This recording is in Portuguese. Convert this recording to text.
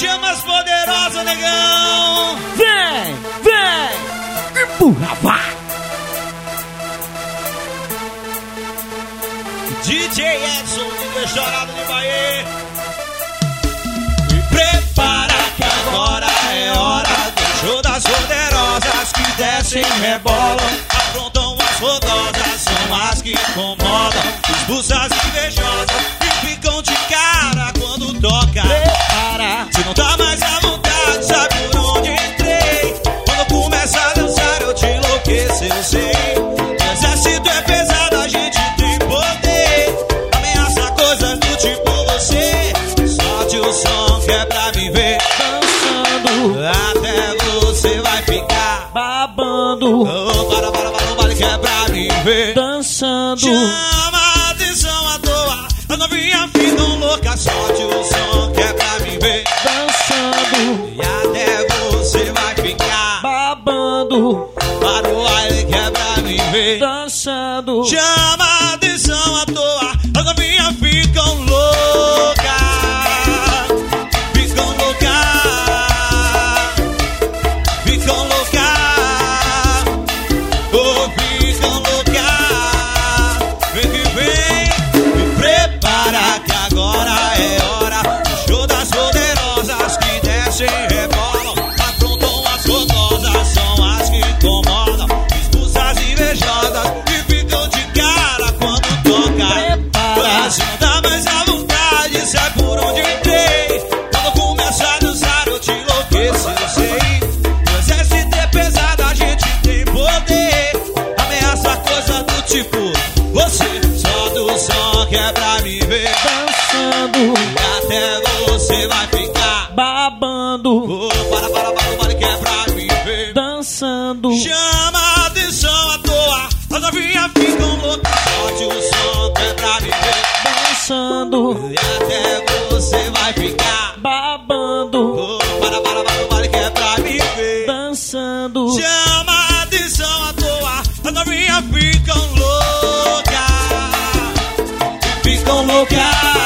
Chama as poderosas, negão. Vem, vem. Empurra, vai. DJ Edson, DJ Chorado de Bahia. Me prepara que agora é hora do show das poderosas que descem, rebolam, aprontam as rodosas, são as que incomodam, expulsas invejosas e ficam de cara quando toca. Prepara, se não tá mais à vontade, sabe por onde entrei. Quando começa a dançar eu te enlouqueço, eu sei. O exército é pesado, a gente tem poder. Ameaça coisas do tipo você. Solte o som que é pra me ver dançando, até você vai ficar babando. Oh, para, vale que é pra me ver dançando. Chama a atenção à toa, as novinhas ficam loucas. Solte o som que é pra me ver dançando, e até você vai ficar babando. Para o baile que é pra me ver dançando. Chama a atenção à toa, as novinhas ficam loucas. Ficam loucas. Ficam loucas. Oh, ficam loucas. Vem que vem. Me prepara que agora é hora do show das poderosas que descem e rebolam, aprontam as rodosas, são as que incomodam, expulsas invejosas e ficam de cara quando toca. Prepara, se não dá mais à vontade, sai por onde eu entrei. Quando começa a dançar eu te enlouqueço, eu sei. O exército é pesado, a gente tem poder. Ameaça coisa do tipo você. Só do som que é pra me ver dançando, e até você vai ficar babando. Oh, para, vale que é pra me ver dançando. Chama a atenção à toa, as novinhas ficam loucas. Solte o som que é pra me ver dançando, e até você vai ficar babando. Oh, para, vale que é pra me ver dançando. Chama a atenção à toa, as novinhas ficam loucas. Ficam loucas.